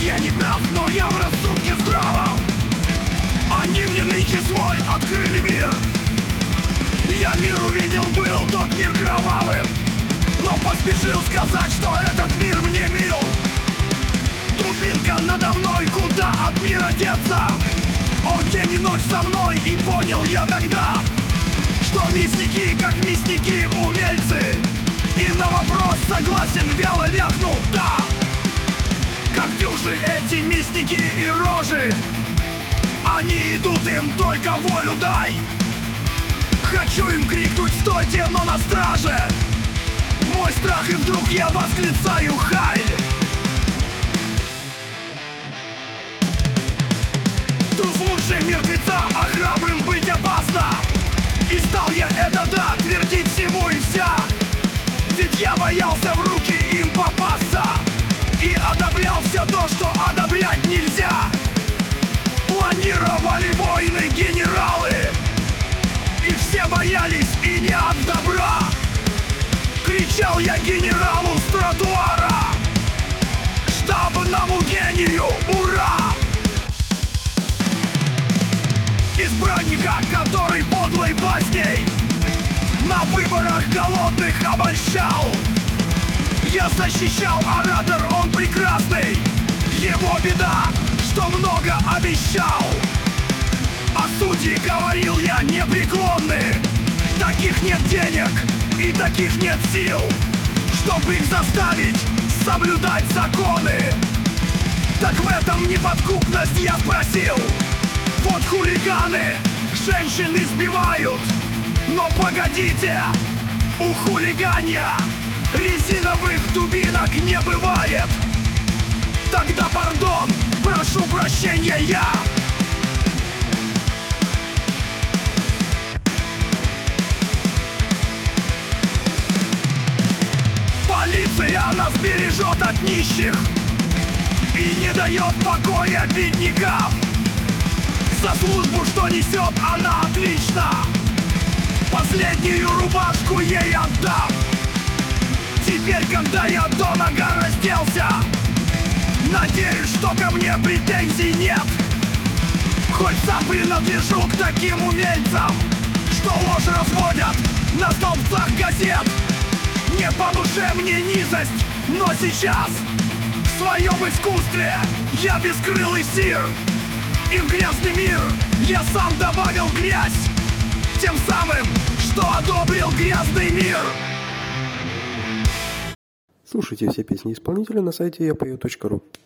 я не прав, но я в рассудке здравом. Они мне нынче свой открыли мир. Я мир увидел, был тот мир кровавым, но поспешил сказать, что этот мир мне мил. Дубинка надо мной, куда от мира деться? Он день и ночь со мной, и понял я тогда, что мистики, как мистики, умельцы. И на вопрос согласен, вяло ляпнул «да». Как дюжи эти мистики и рожи, они идут, им только волю дай. Хочу им крикнуть «стойте!», но на страже мой страх, и вдруг я восклицаю «хай!». Тут лучше мертвеца, а храбрым быть опасно. И стал я это да твердить всему и вся. Ведь я боялся в руки им попасться и одобрял все то, что одобрять нельзя. Планировали войны генералы, и все боялись, и не от добра. Кричал я генералу с тротуара: штабному гению ура! Избранника, который подлой басней на выборах голодных обольщал. Я защищал, оратор он прекрасный. Его беда, что много обещал. А судьи, говорил я, непреклонны. Таких нет денег и таких нет сил, чтобы их заставить соблюдать законы. Так в этом неподкупность, я спросил. Вот хулиганы женщин избивают, но погодите, у хулиганья резиновых дубинок не бывает. Тогда пардон, прошу прощения я. Полиция нас бережет от нищих и не дает покоя беднякам. За службу, что несет, она отлично. Последнюю рубашку ей отдам. Теперь, когда я до нога разделся, надеюсь, что ко мне претензий нет. Хоть сам принадлежу к таким умельцам, что ложь разводят на столбцах газет. Не по душе мне низость, но сейчас в своем искусстве я бескрылый сир. И в грязный мир я сам добавил грязь, тем самым, что одобрил грязный мир. Слушайте все песни исполнителя на сайте yapeo.ru.